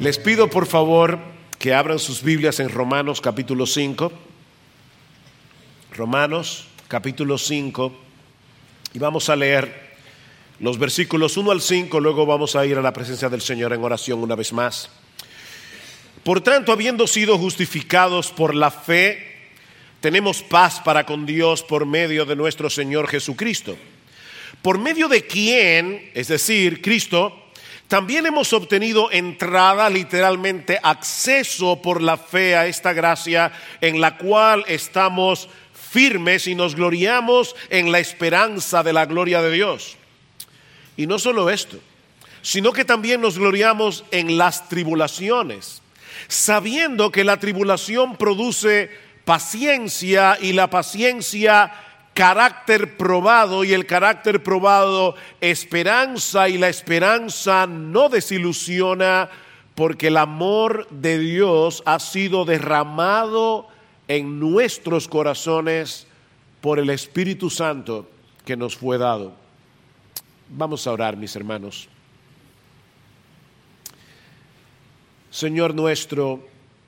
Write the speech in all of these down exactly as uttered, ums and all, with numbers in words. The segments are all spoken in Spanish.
Les pido por favor que abran sus Biblias en Romanos capítulo cinco. Romanos capítulo cinco. Y vamos a leer los versículos uno al cinco. Luego vamos a ir a la presencia del Señor en oración una vez más. Por tanto, habiendo sido justificados por la fe, tenemos paz para con Dios por medio de nuestro Señor Jesucristo, por medio de quien, es decir, Cristo, también hemos obtenido entrada, literalmente acceso por la fe a esta gracia en la cual estamos firmes y nos gloriamos en la esperanza de la gloria de Dios. Y no solo esto, sino que también nos gloriamos en las tribulaciones, sabiendo que la tribulación produce paciencia y la paciencia carácter probado y el carácter probado esperanza, y la esperanza no desilusiona porque el amor de Dios ha sido derramado en nuestros corazones por el Espíritu Santo que nos fue dado. Vamos a orar, mis hermanos. Señor nuestro,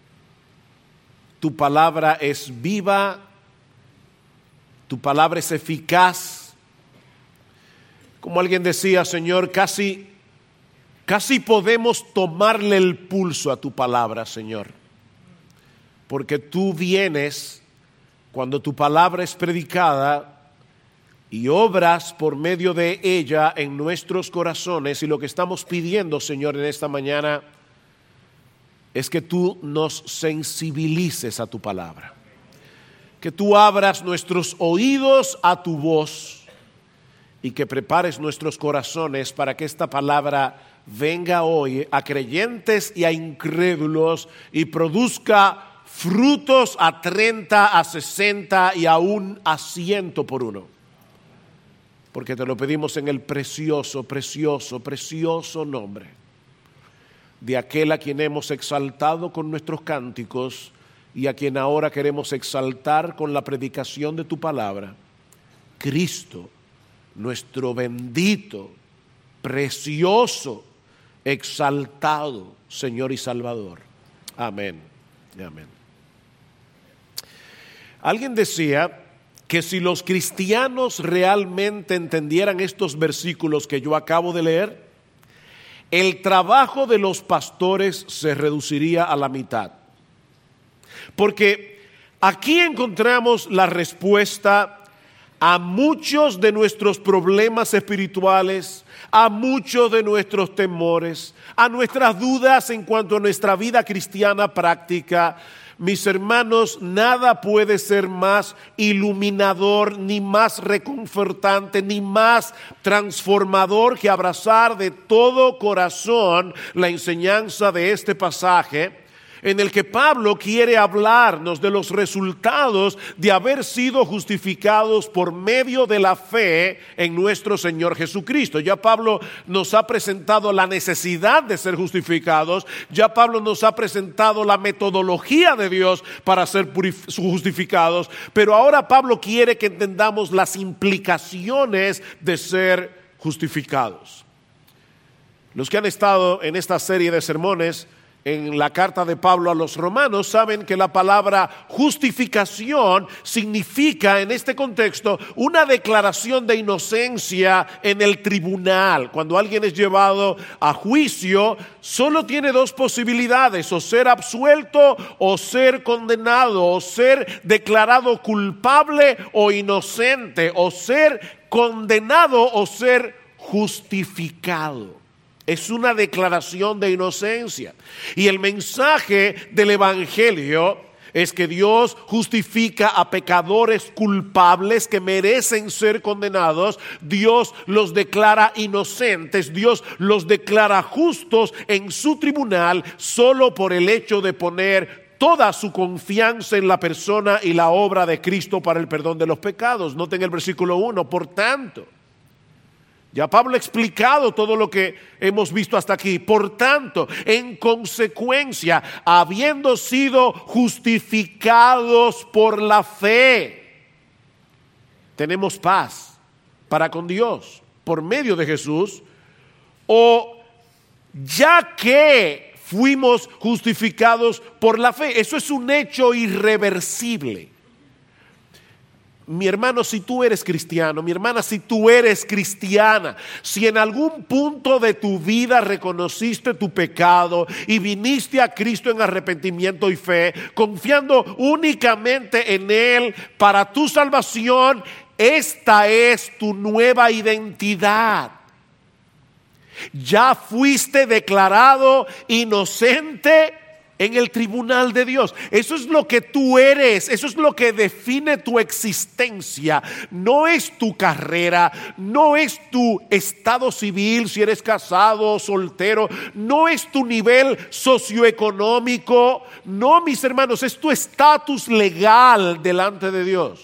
tu palabra es viva, tu palabra es eficaz. Como alguien decía, Señor, casi, casi podemos tomarle el pulso a tu palabra, Señor. Porque tú vienes cuando tu palabra es predicada y obras por medio de ella en nuestros corazones. Y lo que estamos pidiendo, Señor, en esta mañana es que tú nos sensibilices a tu palabra, que tú abras nuestros oídos a tu voz y que prepares nuestros corazones para que esta palabra venga hoy a creyentes y a incrédulos y produzca frutos a treinta, a sesenta y aún a ciento por uno. Porque te lo pedimos en el precioso, precioso, precioso nombre de aquel a quien hemos exaltado con nuestros cánticos y a quien ahora queremos exaltar con la predicación de tu palabra, Cristo, nuestro bendito, precioso, exaltado Señor y Salvador. Amén y amén. Alguien decía que si los cristianos realmente entendieran estos versículos que yo acabo de leer, el trabajo de los pastores se reduciría a la mitad. Porque aquí encontramos la respuesta a muchos de nuestros problemas espirituales, a muchos de nuestros temores, a nuestras dudas en cuanto a nuestra vida cristiana práctica. Mis hermanos, nada puede ser más iluminador, ni más reconfortante, ni más transformador que abrazar de todo corazón la enseñanza de este pasaje, en el que Pablo quiere hablarnos de los resultados de haber sido justificados por medio de la fe en nuestro Señor Jesucristo. Ya Pablo nos ha presentado la necesidad de ser justificados, ya Pablo nos ha presentado la metodología de Dios para ser justificados, pero ahora Pablo quiere que entendamos las implicaciones de ser justificados. Los que han estado en esta serie de sermones en la carta de Pablo a los romanos saben que la palabra justificación significa en este contexto una declaración de inocencia en el tribunal. Cuando alguien es llevado a juicio, solo tiene dos posibilidades: o ser absuelto o ser condenado, o ser declarado culpable o inocente, o ser condenado o ser justificado. Es una declaración de inocencia. Y el mensaje del Evangelio es que Dios justifica a pecadores culpables que merecen ser condenados. Dios los declara inocentes. Dios los declara justos en su tribunal solo por el hecho de poner toda su confianza en la persona y la obra de Cristo para el perdón de los pecados. Noten el versículo uno. Por tanto, ya Pablo ha explicado todo lo que hemos visto hasta aquí. Por tanto, en consecuencia, habiendo sido justificados por la fe, tenemos paz para con Dios por medio de Jesús. O ya que fuimos justificados por la fe. Eso es un hecho irreversible. Mi hermano, si tú eres cristiano, mi hermana, si tú eres cristiana, si en algún punto de tu vida reconociste tu pecado y viniste a Cristo en arrepentimiento y fe, confiando únicamente en Él para tu salvación, esta es tu nueva identidad. Ya fuiste declarado inocente en el tribunal de Dios. Eso es lo que tú eres, eso es lo que define tu existencia. No es tu carrera, no es tu estado civil, si eres casado o soltero, no es tu nivel socioeconómico. No, mis hermanos, es tu estatus legal delante de Dios.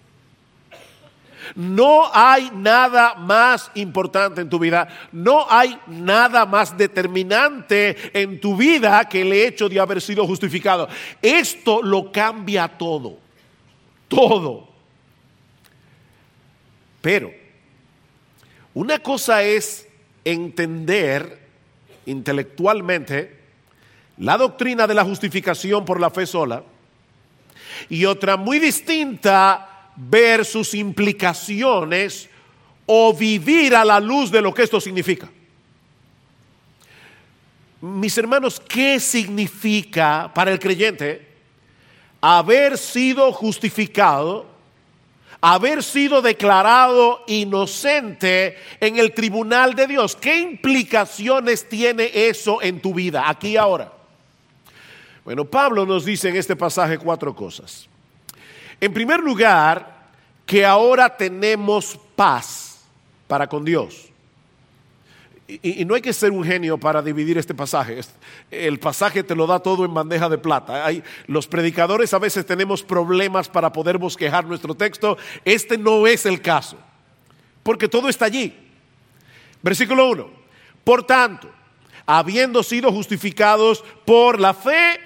No hay nada más importante en tu vida, no hay nada más determinante en tu vida que el hecho de haber sido justificado. Esto lo cambia todo, todo. Pero una cosa es entender intelectualmente la doctrina de la justificación por la fe sola, y otra muy distinta, ver sus implicaciones o vivir a la luz de lo que esto significa. Mis hermanos, ¿qué significa para el creyente haber sido justificado, haber sido declarado inocente en el tribunal de Dios? ¿Qué implicaciones tiene eso en tu vida, aquí y ahora? Bueno, Pablo nos dice en este pasaje cuatro cosas. En primer lugar, que ahora tenemos paz para con Dios. Y, y no hay que ser un genio para dividir este pasaje. El pasaje te lo da todo en bandeja de plata. Hay, los predicadores a veces tenemos problemas para poder bosquejar nuestro texto. Este no es el caso, porque todo está allí. Versículo uno. Por tanto, habiendo sido justificados por la fe,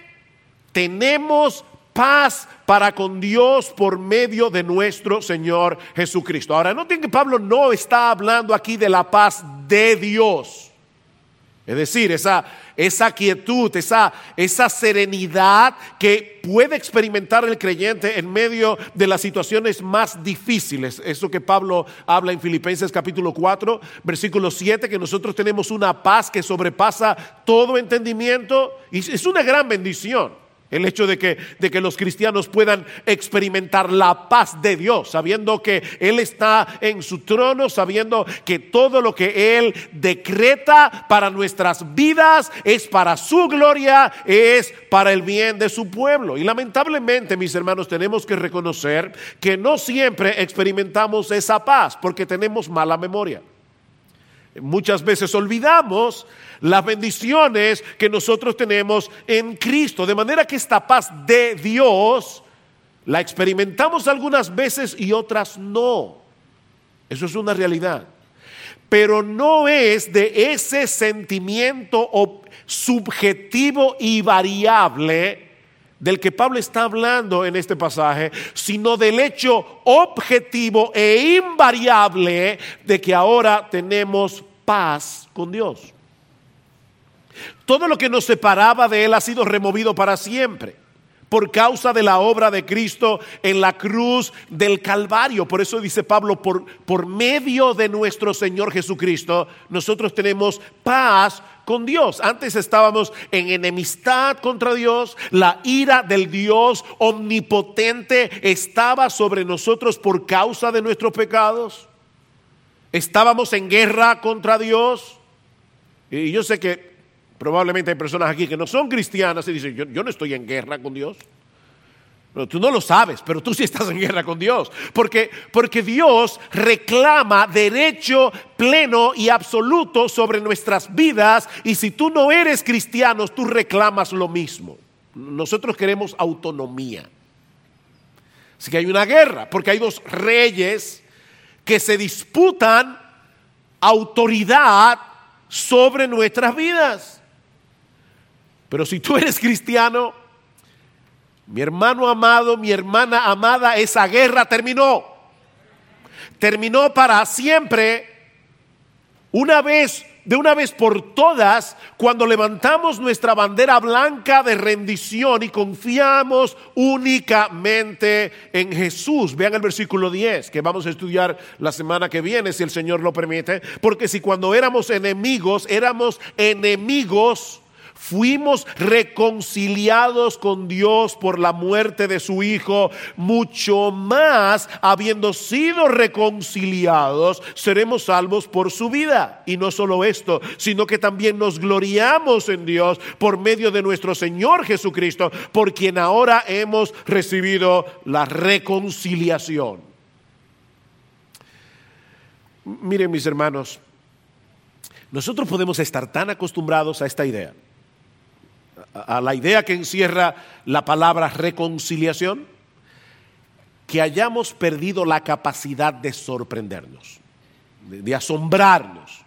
tenemos paz para con Dios por medio de nuestro Señor Jesucristo. Ahora, noten que Pablo no está hablando aquí de la paz de Dios. Es decir, esa, esa quietud, esa, esa serenidad que puede experimentar el creyente en medio de las situaciones más difíciles. Eso que Pablo habla en Filipenses capítulo cuatro, versículo siete, que nosotros tenemos una paz que sobrepasa todo entendimiento. Y es una gran bendición el hecho de que, de que los cristianos puedan experimentar la paz de Dios, sabiendo que Él está en su trono, sabiendo que todo lo que Él decreta para nuestras vidas es para su gloria, es para el bien de su pueblo. Y lamentablemente, mis hermanos, tenemos que reconocer que no siempre experimentamos esa paz porque tenemos mala memoria. Muchas veces olvidamos las bendiciones que nosotros tenemos en Cristo, de manera que esta paz de Dios la experimentamos algunas veces y otras no. Eso es una realidad. Pero no es de ese sentimiento subjetivo y variable del que Pablo está hablando en este pasaje, sino del hecho objetivo e invariable de que ahora tenemos paz con Dios. Todo lo que nos separaba de Él ha sido removido para siempre por causa de la obra de Cristo en la cruz del Calvario. Por eso dice Pablo, por, por medio de nuestro Señor Jesucristo, nosotros tenemos paz con Dios. Antes estábamos en enemistad contra Dios. La ira del Dios omnipotente estaba sobre nosotros por causa de nuestros pecados. Estábamos en guerra contra Dios. Y yo sé que probablemente hay personas aquí que no son cristianas y dicen, yo, yo no estoy en guerra con Dios. Pero tú no lo sabes, pero tú sí estás en guerra con Dios. Porque, porque Dios reclama derecho pleno y absoluto sobre nuestras vidas. Y si tú no eres cristiano, tú reclamas lo mismo. Nosotros queremos autonomía. Así que hay una guerra, porque hay dos reyes que se disputan autoridad sobre nuestras vidas. Pero si tú eres cristiano, mi hermano amado, mi hermana amada, esa guerra terminó. Terminó para siempre una vez de una vez por todas cuando levantamos nuestra bandera blanca de rendición y confiamos únicamente en Jesús. Vean el versículo diez que vamos a estudiar la semana que viene, si el Señor lo permite. Porque si cuando éramos enemigos, éramos enemigos, fuimos reconciliados con Dios por la muerte de su Hijo, mucho más, habiendo sido reconciliados, seremos salvos por su vida. Y no solo esto, sino que también nos gloriamos en Dios por medio de nuestro Señor Jesucristo, por quien ahora hemos recibido la reconciliación. Miren, mis hermanos, nosotros podemos estar tan acostumbrados a esta idea, a la idea que encierra la palabra reconciliación, que hayamos perdido la capacidad de sorprendernos, de, de asombrarnos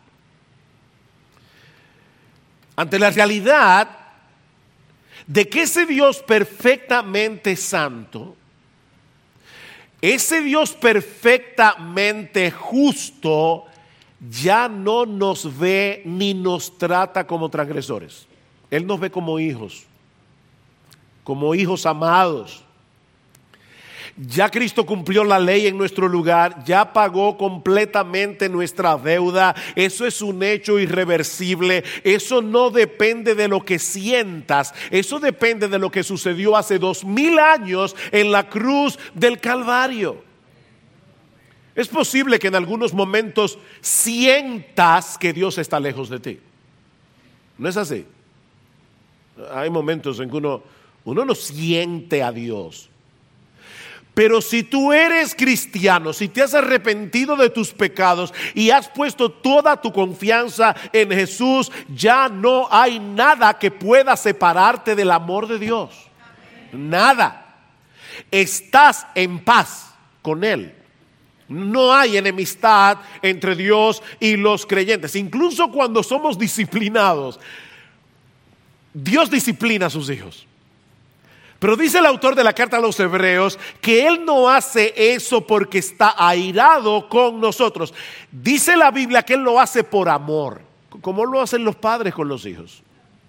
ante la realidad de que ese Dios perfectamente santo, ese Dios perfectamente justo, ya no nos ve ni nos trata como transgresores. Él nos ve como hijos, como hijos amados. Ya Cristo cumplió la ley en nuestro lugar, ya pagó completamente nuestra deuda. Eso es un hecho irreversible. Eso no depende de lo que sientas, eso depende de lo que sucedió hace dos mil años en la cruz del Calvario. Es posible que en algunos momentos sientas que Dios está lejos de ti. ¿No es así? Hay momentos en que uno, uno no siente a Dios. Pero si tú eres cristiano, si te has arrepentido de tus pecados y has puesto toda tu confianza en Jesús, ya no hay nada que pueda separarte del amor de Dios. Nada. Estás en paz con Él. No hay enemistad entre Dios y los creyentes. Incluso cuando somos disciplinados, Dios disciplina a sus hijos. Pero dice el autor de la carta a los Hebreos que Él no hace eso porque está airado con nosotros. Dice la Biblia que Él lo hace por amor, como lo hacen los padres con los hijos.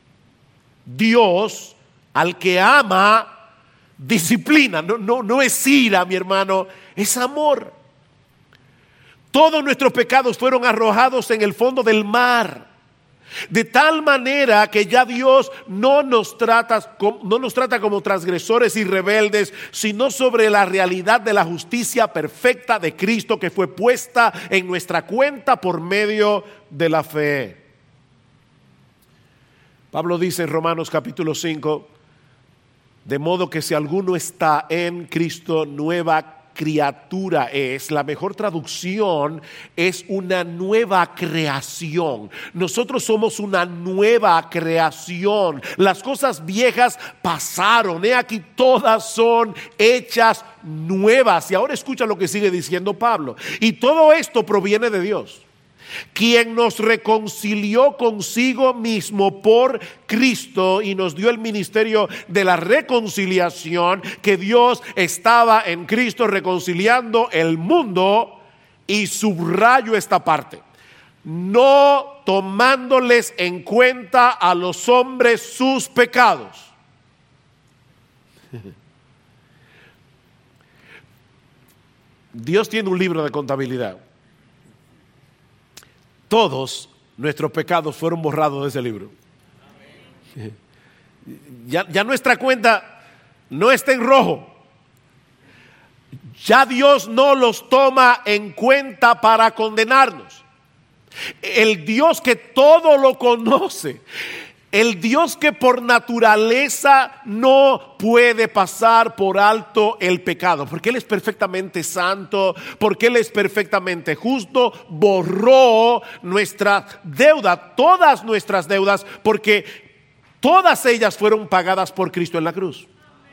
Dios, al que ama, disciplina. No, no, no es ira, mi hermano, es amor. Todos nuestros pecados fueron arrojados en el fondo del mar. De tal manera que ya Dios no nos trata, no nos trata como transgresores y rebeldes, sino sobre la realidad de la justicia perfecta de Cristo que fue puesta en nuestra cuenta por medio de la fe. Pablo dice en Romanos capítulo cinco, de modo que si alguno está en Cristo, nueva criatura es. La mejor traducción es una nueva creación. Nosotros somos una nueva creación. Las cosas viejas pasaron, he aquí todas son hechas nuevas. Y ahora escucha lo que sigue diciendo Pablo. Y todo esto proviene de Dios, quien nos reconcilió consigo mismo por Cristo y nos dio el ministerio de la reconciliación, que Dios estaba en Cristo reconciliando el mundo. Y subrayo esta parte: no tomándoles en cuenta a los hombres sus pecados. Dios tiene un libro de contabilidad. Todos nuestros pecados fueron borrados de ese libro. Ya, ya nuestra cuenta no está en rojo. Ya Dios no los toma en cuenta para condenarnos. El Dios que todo lo conoce, el Dios que por naturaleza no puede pasar por alto el pecado, porque Él es perfectamente santo, porque Él es perfectamente justo, borró nuestra deuda, todas nuestras deudas, porque todas ellas fueron pagadas por Cristo en la cruz.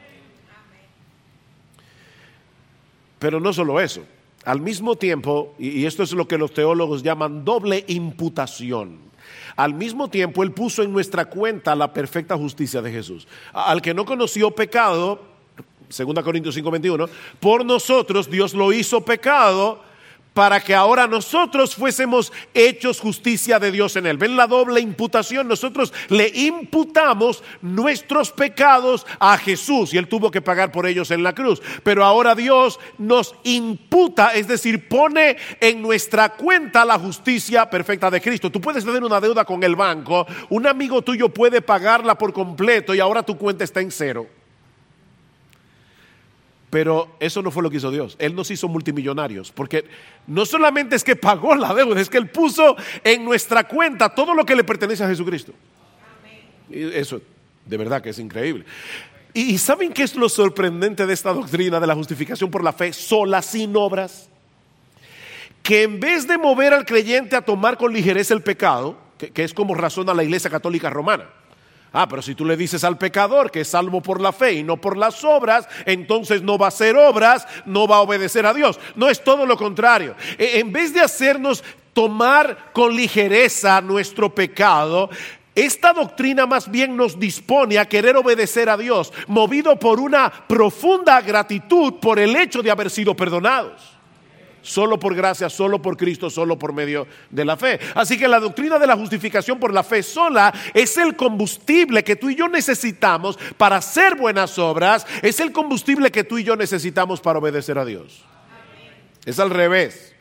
Pero no solo eso, al mismo tiempo, y esto es lo que los teólogos llaman doble imputación. Al mismo tiempo, Él puso en nuestra cuenta la perfecta justicia de Jesús. Al que no conoció pecado, segunda Corintios cinco veintiuno, por nosotros Dios lo hizo pecado para que ahora nosotros fuésemos hechos justicia de Dios en él. ¿Ven la doble imputación? Nosotros le imputamos nuestros pecados a Jesús y él tuvo que pagar por ellos en la cruz. Pero ahora Dios nos imputa, es decir, pone en nuestra cuenta la justicia perfecta de Cristo. Tú puedes tener una deuda con el banco, un amigo tuyo puede pagarla por completo y ahora tu cuenta está en cero. Pero eso no fue lo que hizo Dios. Él nos hizo multimillonarios, porque no solamente es que pagó la deuda, es que Él puso en nuestra cuenta todo lo que le pertenece a Jesucristo. Y eso de verdad que es increíble. ¿Y saben qué es lo sorprendente de esta doctrina de la justificación por la fe sola, sin obras? Que en vez de mover al creyente a tomar con ligereza el pecado, que, que es como razona la Iglesia Católica Romana. Ah, pero si tú le dices al pecador que es salvo por la fe y no por las obras, entonces no va a hacer obras, no va a obedecer a Dios. No, es todo lo contrario. En vez de hacernos tomar con ligereza nuestro pecado, esta doctrina más bien nos dispone a querer obedecer a Dios, movido por una profunda gratitud por el hecho de haber sido perdonados. Solo por gracia, solo por Cristo, solo por medio de la fe. Así que la doctrina de la justificación por la fe sola es el combustible que tú y yo necesitamos para hacer buenas obras. Es el combustible que tú y yo necesitamos para obedecer a Dios. Es al revés.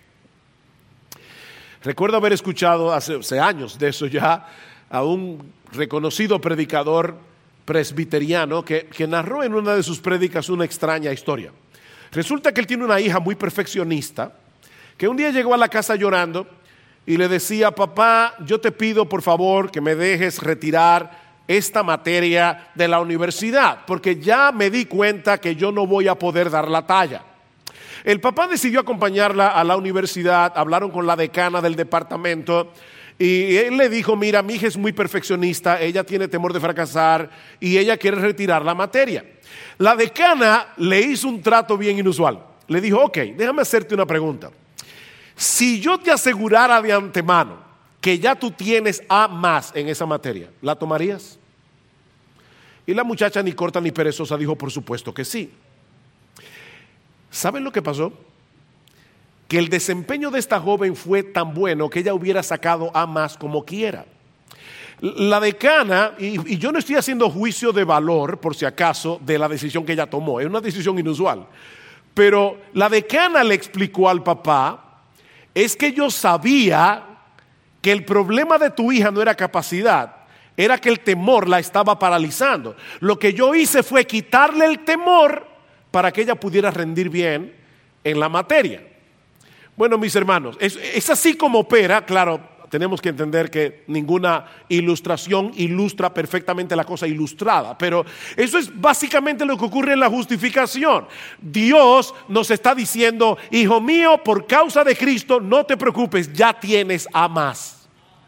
Recuerdo haber escuchado hace, hace años de eso ya a un reconocido predicador presbiteriano que, que narró en una de sus prédicas una extraña historia. Resulta que él tiene una hija muy perfeccionista que un día llegó a la casa llorando y le decía: papá, yo te pido por favor que me dejes retirar esta materia de la universidad, porque ya me di cuenta que yo no voy a poder dar la talla. El papá decidió acompañarla a la universidad, hablaron con la decana del departamento y él le dijo: mira, mi hija es muy perfeccionista, ella tiene temor de fracasar y ella quiere retirar la materia. La decana le hizo un trato bien inusual. Le dijo: ok, déjame hacerte una pregunta. Si yo te asegurara de antemano que ya tú tienes A más en esa materia, ¿la tomarías? Y la muchacha, ni corta ni perezosa, dijo: por supuesto que sí. ¿Saben lo que pasó? Que el desempeño de esta joven fue tan bueno que ella hubiera sacado A más como quiera. La decana, y, y yo no estoy haciendo juicio de valor, por si acaso, de la decisión que ella tomó, es una decisión inusual, pero la decana le explicó al papá: es que yo sabía que el problema de tu hija no era capacidad, era que el temor la estaba paralizando. Lo que yo hice fue quitarle el temor para que ella pudiera rendir bien en la materia. Bueno, mis hermanos, es, es así como opera. Claro, tenemos que entender que ninguna ilustración ilustra perfectamente la cosa ilustrada, pero eso es básicamente lo que ocurre en la justificación. Dios nos está diciendo: hijo mío, por causa de Cristo, no te preocupes, ya tienes A más.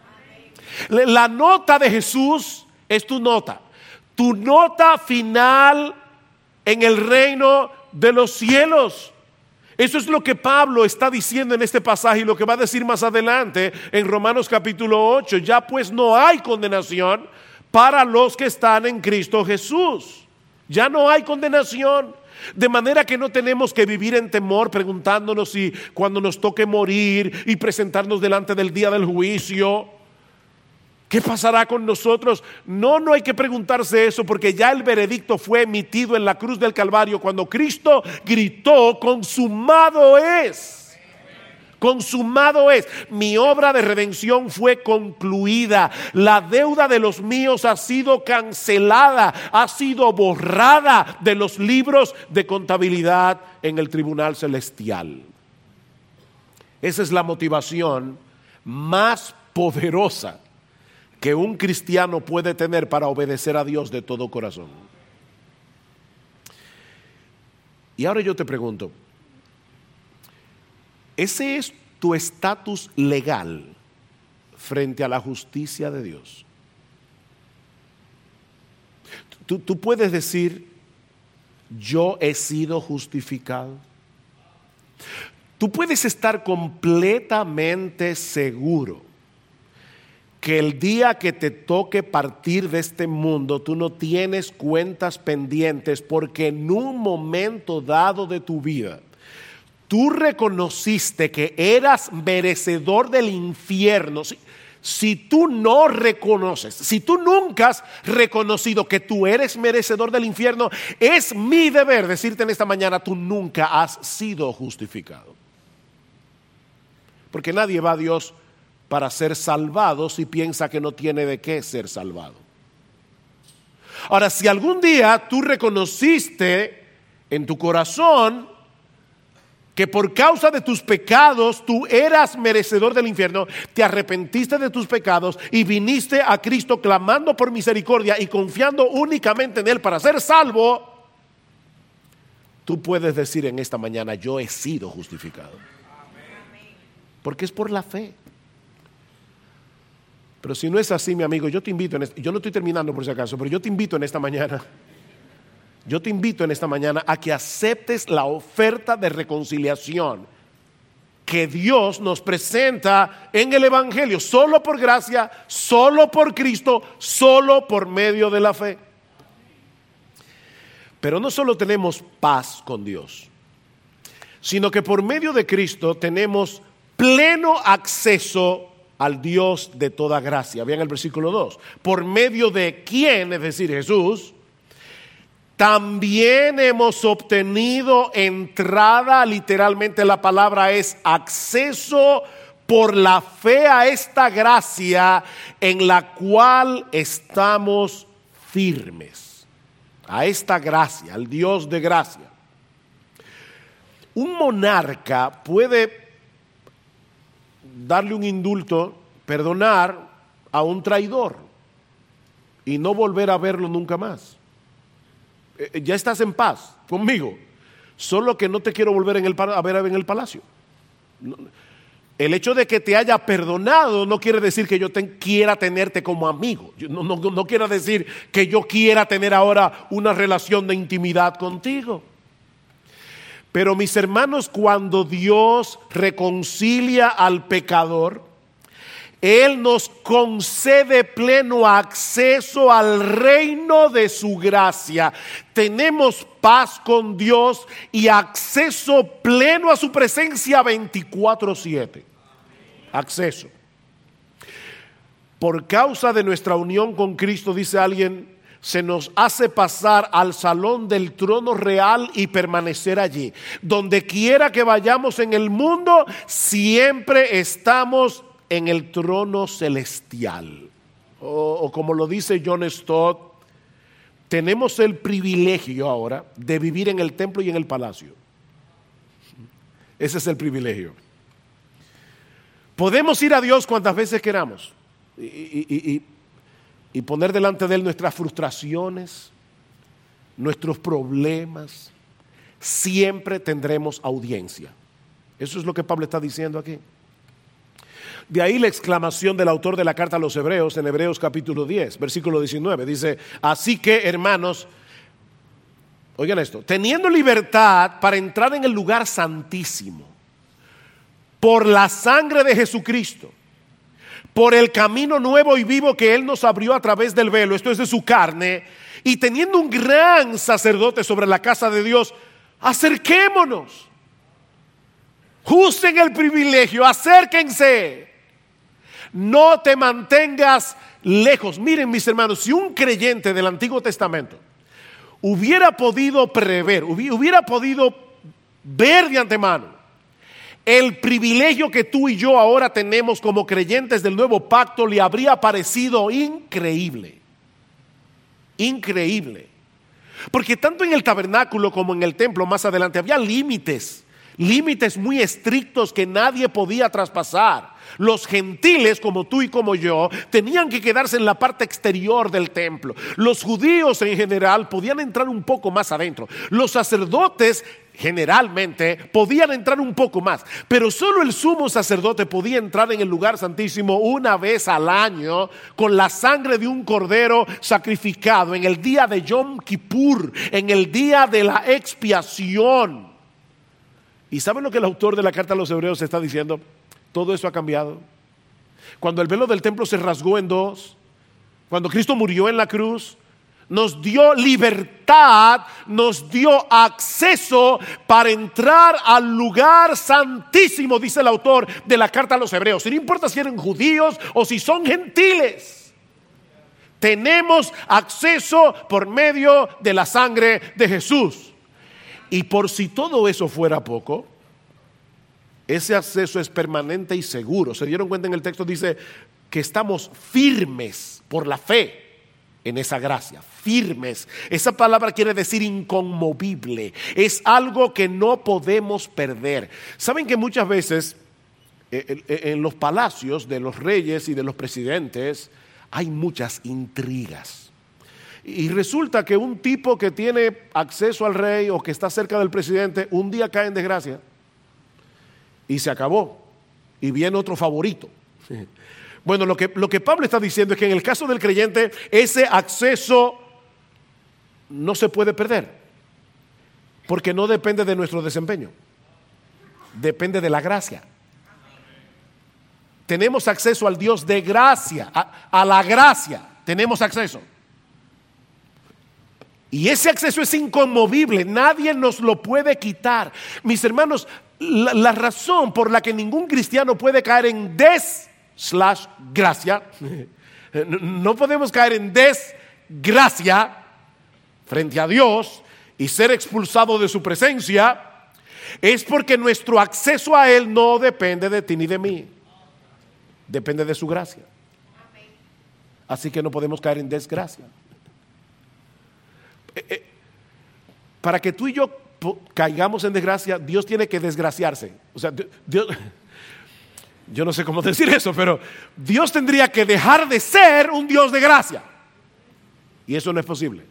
La nota de Jesús es tu nota, tu nota final en el reino de los cielos. Eso es lo que Pablo está diciendo en este pasaje y lo que va a decir más adelante en Romanos capítulo ocho. Ya pues no hay condenación para los que están en Cristo Jesús. Ya no hay condenación. De manera que no tenemos que vivir en temor preguntándonos si cuando nos toque morir y presentarnos delante del día del juicio, ¿qué pasará con nosotros? No, no hay que preguntarse eso, porque ya el veredicto fue emitido en la cruz del Calvario cuando Cristo gritó: consumado es. Consumado es. Mi obra de redención fue concluida. La deuda de los míos ha sido cancelada, ha sido borrada de los libros de contabilidad en el tribunal celestial. Esa es la motivación más poderosa que un cristiano puede tener para obedecer a Dios de todo corazón. Y ahora yo te pregunto, ¿ese es tu estatus legal frente a la justicia de Dios? Tú, tú puedes decir: yo he sido justificado. Tú puedes estar completamente seguro que el día que te toque partir de este mundo, tú no tienes cuentas pendientes, porque en un momento dado de tu vida, tú reconociste que eras merecedor del infierno, si, si tú no reconoces, si tú nunca has reconocido que tú eres merecedor del infierno, es mi deber decirte en esta mañana, tú nunca has sido justificado. Porque nadie va a Dios para ser salvado si piensa que no tiene de qué ser salvado. Ahora, si algún día tú reconociste en tu corazón que por causa de tus pecados tú eras merecedor del infierno, te arrepentiste de tus pecados y viniste a Cristo clamando por misericordia y confiando únicamente en Él para ser salvo, tú puedes decir en esta mañana, yo he sido justificado. Porque es por la fe. Pero si no es así, mi amigo, yo te invito, en este, yo no estoy terminando por si acaso, pero yo te invito en esta mañana, yo te invito en esta mañana a que aceptes la oferta de reconciliación que Dios nos presenta en el Evangelio, solo por gracia, solo por Cristo, solo por medio de la fe. Pero no solo tenemos paz con Dios, sino que por medio de Cristo tenemos pleno acceso al Dios de toda gracia. Vean el versículo dos. Por medio de quien, es decir, Jesús, también hemos obtenido entrada, literalmente la palabra es acceso por la fe a esta gracia en la cual estamos firmes. A esta gracia, al Dios de gracia. Un monarca puede darle un indulto, perdonar a un traidor y no volver a verlo nunca más. Eh, ya estás en paz conmigo, solo que no te quiero volver en el, a ver en el palacio. No, el hecho de que te haya perdonado no quiere decir que yo te, quiera tenerte como amigo. Yo, no, no, no quiere decir que yo quiera tener ahora una relación de intimidad contigo. Pero mis hermanos, cuando Dios reconcilia al pecador, Él nos concede pleno acceso al reino de su gracia. Tenemos paz con Dios y acceso pleno a su presencia veinticuatro siete. Acceso. Por causa de nuestra unión con Cristo, dice alguien, se nos hace pasar al salón del trono real y permanecer allí. Donde quiera que vayamos en el mundo, siempre estamos en el trono celestial. O, o como lo dice John Stott, tenemos el privilegio ahora de vivir en el templo y en el palacio. Ese es el privilegio. Podemos ir a Dios cuantas veces queramos y, y, y, y y poner delante de Él nuestras frustraciones, nuestros problemas. Siempre tendremos audiencia. Eso es lo que Pablo está diciendo aquí. De ahí la exclamación del autor de la carta a los Hebreos en Hebreos capítulo diez, versículo diecinueve. Dice, así que hermanos, oigan esto, teniendo libertad para entrar en el lugar santísimo por la sangre de Jesucristo, por el camino nuevo y vivo que Él nos abrió a través del velo, esto es de su carne, y teniendo un gran sacerdote sobre la casa de Dios, acerquémonos, usen el privilegio, acérquense, no te mantengas lejos. Miren mis hermanos, si un creyente del Antiguo Testamento hubiera podido prever, hubiera podido ver de antemano el privilegio que tú y yo ahora tenemos como creyentes del nuevo pacto, le habría parecido increíble, increíble. Porque tanto en el tabernáculo como en el templo más adelante había límites, límites muy estrictos que nadie podía traspasar. Los gentiles, como tú y como yo, tenían que quedarse en la parte exterior del templo. Los judíos en general podían entrar un poco más adentro. Los sacerdotes generalmente podían entrar un poco más, pero solo el sumo sacerdote podía entrar en el lugar santísimo una vez al año con la sangre de un cordero sacrificado en el día de Yom Kippur, en el día de la expiación. ¿Y saben lo que el autor de la carta a los Hebreos está diciendo? Todo eso ha cambiado. Cuando el velo del templo se rasgó en dos, cuando Cristo murió en la cruz, nos dio libertad, nos dio acceso para entrar al lugar santísimo, dice el autor de la carta a los Hebreos. Y no importa si eran judíos o si son gentiles, tenemos acceso por medio de la sangre de Jesús. Y por si todo eso fuera poco, ese acceso es permanente y seguro. ¿Se dieron cuenta? En el texto dice que estamos firmes por la fe en esa gracia, firmes. Esa palabra quiere decir inconmovible. Es algo que no podemos perder. ¿Saben que muchas veces eh, eh, en los palacios de los reyes y de los presidentes hay muchas intrigas? Y resulta que un tipo que tiene acceso al rey o que está cerca del presidente, un día cae en desgracia y se acabó. Y viene otro favorito. Bueno, lo que, lo que Pablo está diciendo es que en el caso del creyente, ese acceso no se puede perder, porque no depende de nuestro desempeño, depende de la gracia. Tenemos acceso al Dios de gracia, a, a la gracia, tenemos acceso. Y ese acceso es inconmovible, nadie nos lo puede quitar. Mis hermanos, la, la razón por la que ningún cristiano puede caer en des slash gracia, no podemos caer en desgracia frente a Dios y ser expulsado de su presencia, es porque nuestro acceso a Él no depende de ti ni de mí, depende de su gracia. Así que no podemos caer en desgracia. Eh, eh, para que tú y yo caigamos en desgracia, Dios tiene que desgraciarse. O sea, Dios, yo no sé cómo decir eso, pero Dios tendría que dejar de ser un Dios de gracia. Y eso no es posible.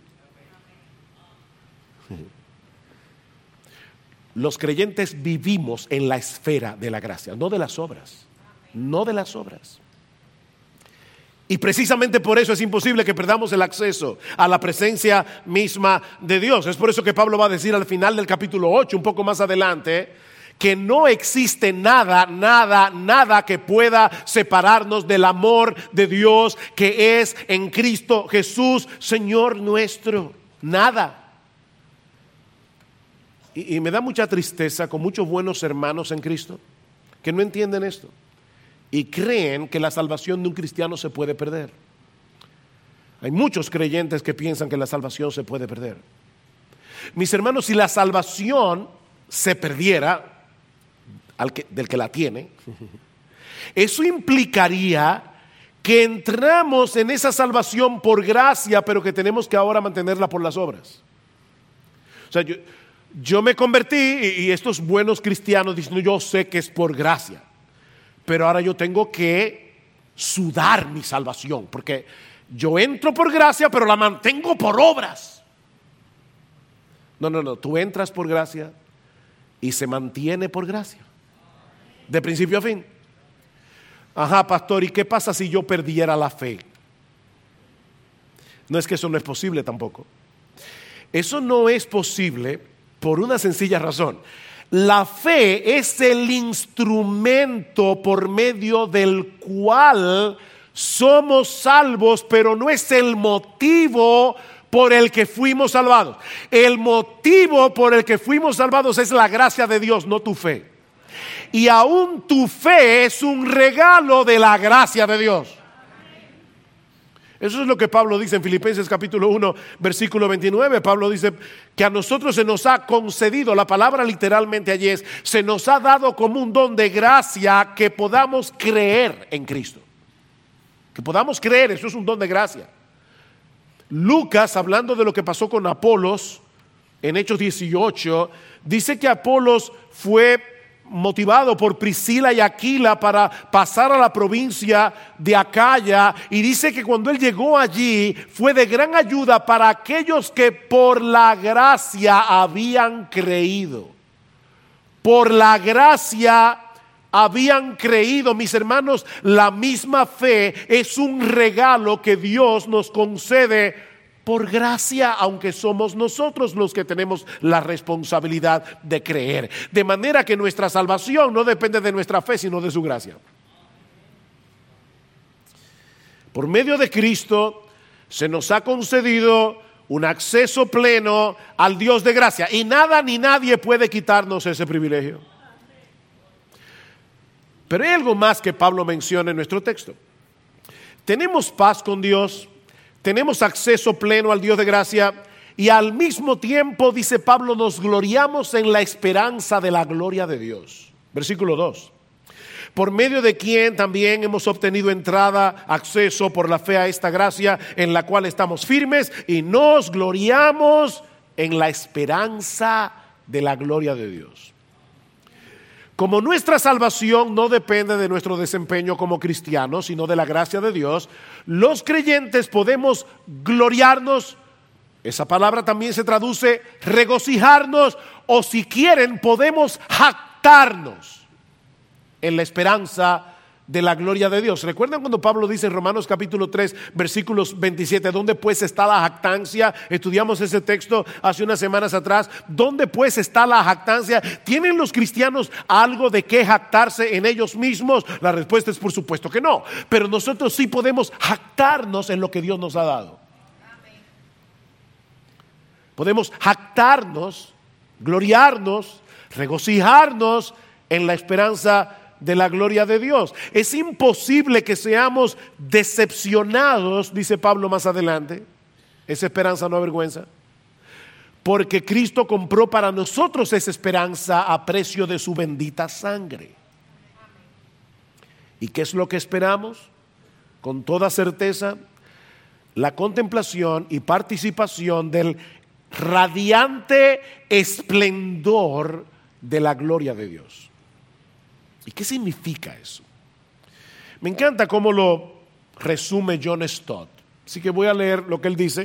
Los creyentes vivimos en la esfera de la gracia, no de las obras, no de las obras. Y precisamente por eso es imposible que perdamos el acceso a la presencia misma de Dios. Es por eso que Pablo va a decir al final del capítulo ocho, un poco más adelante, que no existe nada, nada, nada que pueda separarnos del amor de Dios que es en Cristo Jesús, Señor nuestro. Nada. Y, y me da mucha tristeza con muchos buenos hermanos en Cristo que no entienden esto y creen que la salvación de un cristiano se puede perder. Hay muchos creyentes que piensan que la salvación se puede perder. Mis hermanos, si la salvación se perdiera, Al que, del que la tiene, eso implicaría que entramos en esa salvación por gracia, pero que tenemos que ahora mantenerla por las obras. O sea, yo, yo me convertí y, y estos buenos cristianos dicen, yo sé que es por gracia, pero ahora yo tengo que sudar mi salvación, porque yo entro por gracia, pero la mantengo por obras. No, no, no, tú entras por gracia y se mantiene por gracia. De principio a fin. Ajá, pastor, ¿y qué pasa si yo perdiera la fe? No, es que eso no es posible tampoco. Eso no es posible por una sencilla razón. La fe es el instrumento por medio del cual somos salvos, pero no es el motivo por el que fuimos salvados. El motivo por el que fuimos salvados es la gracia de Dios, no tu fe. Y aún tu fe es un regalo de la gracia de Dios. Eso es lo que Pablo dice en Filipenses capítulo uno, versículo veintinueve. Pablo dice que a nosotros se nos ha concedido, la palabra literalmente allí es, se nos ha dado como un don de gracia que podamos creer en Cristo. Que podamos creer, eso es un don de gracia. Lucas, hablando de lo que pasó con Apolos en Hechos dieciocho, dice que Apolos fue motivado por Priscila y Aquila para pasar a la provincia de Acaya, y dice que cuando él llegó allí fue de gran ayuda para aquellos que por la gracia habían creído. Por la gracia habían creído. Mis hermanos, la misma fe es un regalo que Dios nos concede por gracia, aunque somos nosotros los que tenemos la responsabilidad de creer. De manera que nuestra salvación no depende de nuestra fe, sino de su gracia. Por medio de Cristo se nos ha concedido un acceso pleno al Dios de gracia. Y nada ni nadie puede quitarnos ese privilegio. Pero hay algo más que Pablo menciona en nuestro texto. Tenemos paz con Dios, tenemos acceso pleno al Dios de gracia y al mismo tiempo, dice Pablo, nos gloriamos en la esperanza de la gloria de Dios. Versículo dos. Por medio de quien también hemos obtenido entrada, acceso por la fe a esta gracia en la cual estamos firmes y nos gloriamos en la esperanza de la gloria de Dios. Como nuestra salvación no depende de nuestro desempeño como cristianos, sino de la gracia de Dios, los creyentes podemos gloriarnos. Esa palabra también se traduce regocijarnos, o si quieren podemos jactarnos en la esperanza de la gloria de Dios. ¿Recuerdan cuando Pablo dice en Romanos capítulo tres, versículos veintisiete, ¿dónde pues está la jactancia? Estudiamos ese texto hace unas semanas atrás. ¿Dónde pues está la jactancia? ¿Tienen los cristianos algo de qué jactarse en ellos mismos? La respuesta es por supuesto que no. Pero nosotros sí podemos jactarnos en lo que Dios nos ha dado. Podemos jactarnos, gloriarnos, regocijarnos en la esperanza de la gloria de Dios. Es imposible que seamos decepcionados, dice Pablo más adelante. Esa esperanza no avergüenza, porque Cristo compró para nosotros esa esperanza a precio de su bendita sangre. ¿Y qué es lo que esperamos? Con toda certeza, la contemplación y participación del radiante esplendor de la gloria de Dios. ¿Y qué significa eso? Me encanta cómo lo resume John Stott. Así que voy a leer lo que él dice,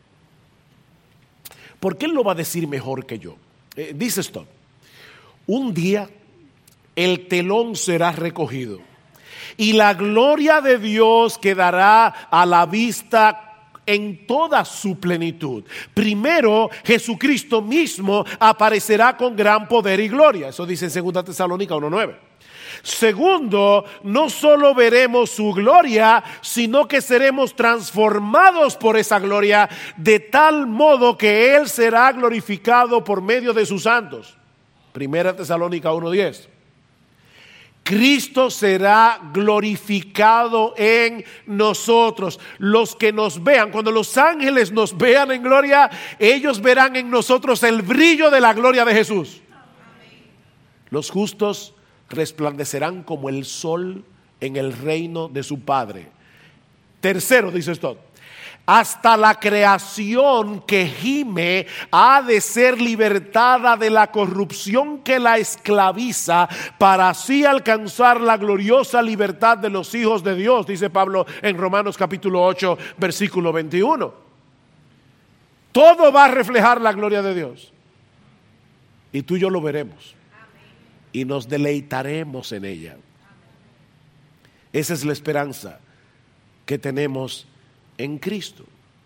porque él lo va a decir mejor que yo. Eh, dice Stott: un día el telón será recogido y la gloria de Dios quedará a la vista en toda su plenitud. Primero, Jesucristo mismo aparecerá con gran poder y gloria. Eso dice en segunda Tesalónica uno nueve. Segundo, no solo veremos su gloria, sino que seremos transformados por esa gloria de tal modo que Él será glorificado por medio de sus santos. Primera Tesalónica uno diez. Cristo será glorificado en nosotros. Los que nos vean, cuando los ángeles nos vean en gloria, ellos verán en nosotros el brillo de la gloria de Jesús. Los justos resplandecerán como el sol en el reino de su Padre. Tercero, dice esto: hasta la creación que gime ha de ser libertada de la corrupción que la esclaviza, para así alcanzar la gloriosa libertad de los hijos de Dios, dice Pablo en Romanos capítulo ocho, versículo veintiuno. Todo va a reflejar la gloria de Dios, y tú y yo lo veremos y nos deleitaremos en ella. Esa es la esperanza que tenemos en Cristo.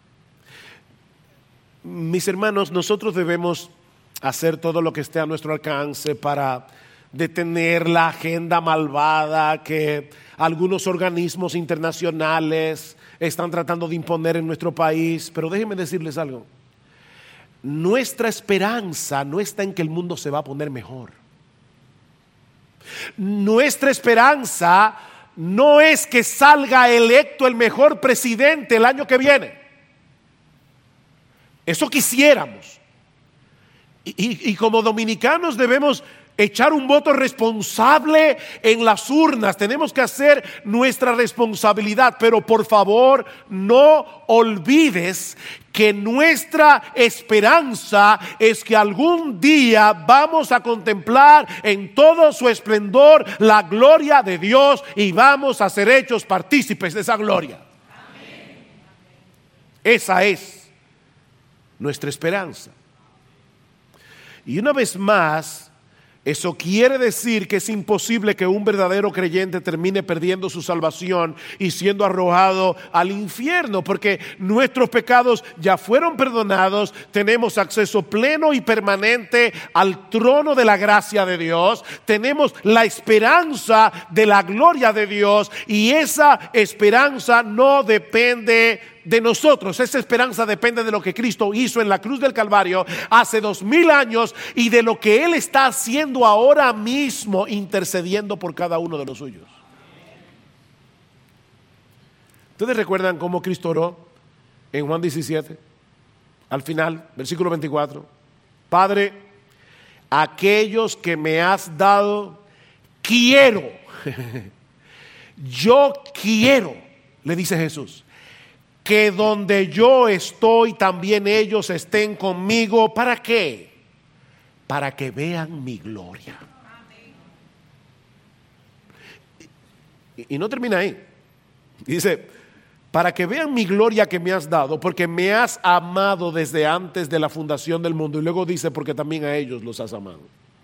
Mis hermanos, nosotros debemos hacer todo lo que esté a nuestro alcance para detener la agenda malvada que algunos organismos internacionales están tratando de imponer en nuestro país. Pero déjenme decirles algo: nuestra esperanza no está en que el mundo se va a poner mejor. Nuestra esperanza no es que salga electo el mejor presidente el año que viene. Eso quisiéramos. Y, y, y como dominicanos debemos echar un voto responsable en las urnas. Tenemos que hacer nuestra responsabilidad. Pero por favor, no olvides que nuestra esperanza es que algún día vamos a contemplar en todo su esplendor la gloria de Dios y vamos a ser hechos partícipes de esa gloria. Amén. Esa es nuestra esperanza. Y una vez más, eso quiere decir que es imposible que un verdadero creyente termine perdiendo su salvación y siendo arrojado al infierno, porque nuestros pecados ya fueron perdonados, tenemos acceso pleno y permanente al trono de la gracia de Dios, tenemos la esperanza de la gloria de Dios, y esa esperanza no depende de nosotros esa esperanza depende de lo que Cristo hizo en la cruz del Calvario hace dos mil años y de lo que Él está haciendo ahora mismo, intercediendo por cada uno de los suyos. ¿Ustedes recuerdan cómo Cristo oró en Juan diecisiete? Al final, versículo veinticuatro. Padre, aquellos que me has dado, quiero. Yo quiero, le dice Jesús, que donde yo estoy también ellos estén conmigo. ¿Para qué? Para que vean mi gloria. Y, y no termina ahí. Dice, para que vean mi gloria que me has dado, porque me has amado desde antes de la fundación del mundo. Y luego dice, porque también a ellos los has amado.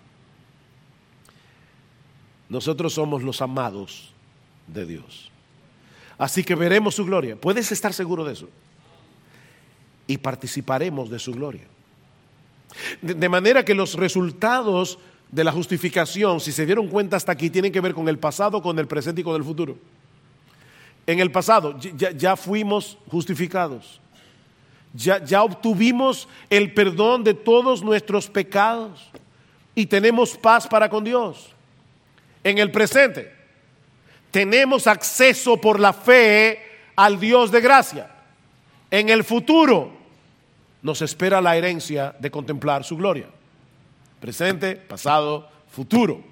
Nosotros somos los amados de Dios. Así que veremos su gloria. Puedes estar seguro de eso. Y participaremos de su gloria. De, de manera que los resultados de la justificación, si se dieron cuenta hasta aquí, tienen que ver con el pasado, con el presente y con el futuro. En el pasado ya, ya fuimos justificados. Ya, ya obtuvimos el perdón de todos nuestros pecados y tenemos paz para con Dios. En el presente tenemos acceso por la fe al Dios de gracia. En el futuro nos espera la herencia de contemplar su gloria. Presente, pasado, futuro.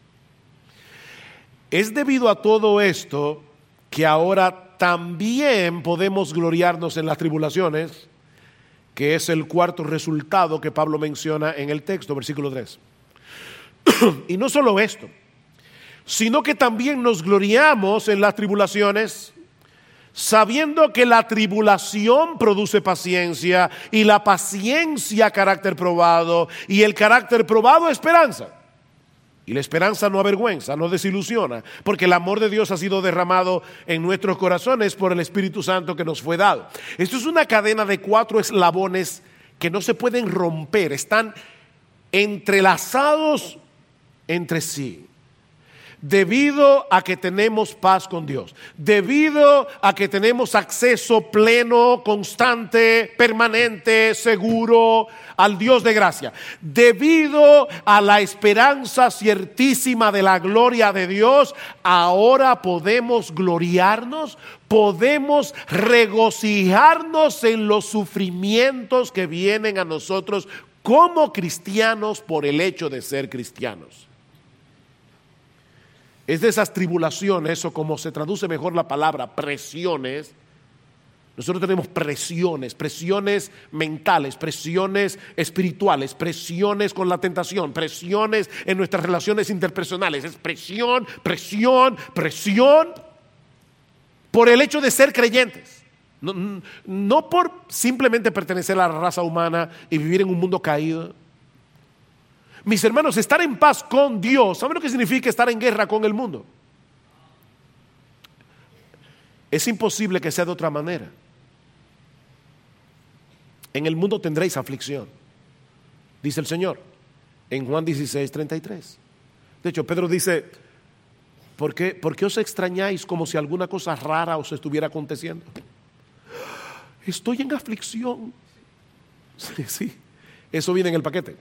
Es debido a todo esto que ahora también podemos gloriarnos en las tribulaciones, que es el cuarto resultado que Pablo menciona en el texto, versículo tres. Y no solo esto, sino que también nos gloriamos en las tribulaciones, sabiendo que la tribulación produce paciencia, y la paciencia carácter probado, y el carácter probado esperanza. Y la esperanza no avergüenza, no desilusiona, porque el amor de Dios ha sido derramado en nuestros corazones por el Espíritu Santo que nos fue dado. Esto es una cadena de cuatro eslabones que no se pueden romper, están entrelazados entre sí. Debido a que tenemos paz con Dios, debido a que tenemos acceso pleno, constante, permanente, seguro al Dios de gracia, debido a la esperanza ciertísima de la gloria de Dios, ahora podemos gloriarnos, podemos regocijarnos en los sufrimientos que vienen a nosotros como cristianos por el hecho de ser cristianos. Es de esas tribulaciones, o como se traduce mejor la palabra, presiones. Nosotros tenemos presiones, presiones mentales, presiones espirituales, presiones con la tentación, presiones en nuestras relaciones interpersonales. Es presión, presión, presión por el hecho de ser creyentes. No, no por simplemente pertenecer a la raza humana y vivir en un mundo caído. Mis hermanos, estar en paz con Dios, ¿saben lo que significa estar en guerra con el mundo? Es imposible que sea de otra manera. En el mundo tendréis aflicción, dice el Señor en Juan dieciséis, treinta y tres. De hecho, Pedro dice, ¿por qué, ¿por qué os extrañáis como si alguna cosa rara os estuviera aconteciendo? Estoy en aflicción. Sí, sí, eso viene en el paquete.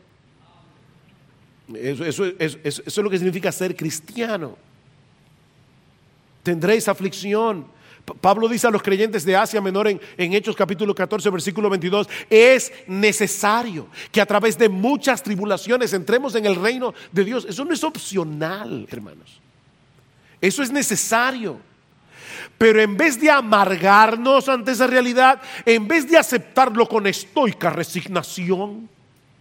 Eso, eso, eso, eso es lo que significa ser cristiano. Tendréis aflicción. Pablo dice a los creyentes de Asia Menor en, en Hechos capítulo catorce versículo veintidós, es necesario que a través de muchas tribulaciones entremos en el reino de Dios. Eso no es opcional, hermanos, eso es necesario. Pero en vez de amargarnos ante esa realidad, en vez de aceptarlo con estoica resignación,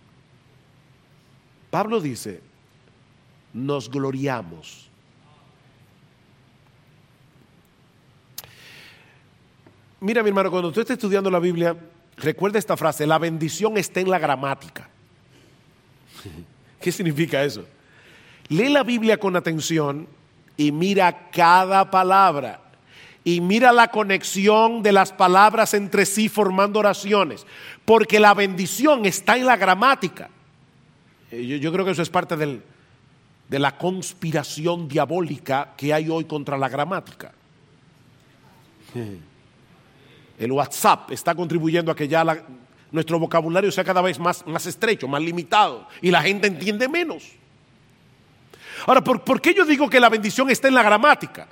Pablo dice, nos gloriamos. Mira, mi hermano, cuando usted esté estudiando la Biblia, recuerda esta frase, la bendición está en la gramática. ¿Qué significa eso? Lee la Biblia con atención y mira cada palabra. Y mira la conexión de las palabras entre sí formando oraciones. Porque la bendición está en la gramática. Yo, yo creo que eso es parte del, de la conspiración diabólica que hay hoy contra la gramática. El WhatsApp está contribuyendo a que ya la, nuestro vocabulario sea cada vez más, más estrecho, más limitado, y la gente entiende menos. Ahora, ¿por, ¿por qué yo digo que la bendición está en la gramática?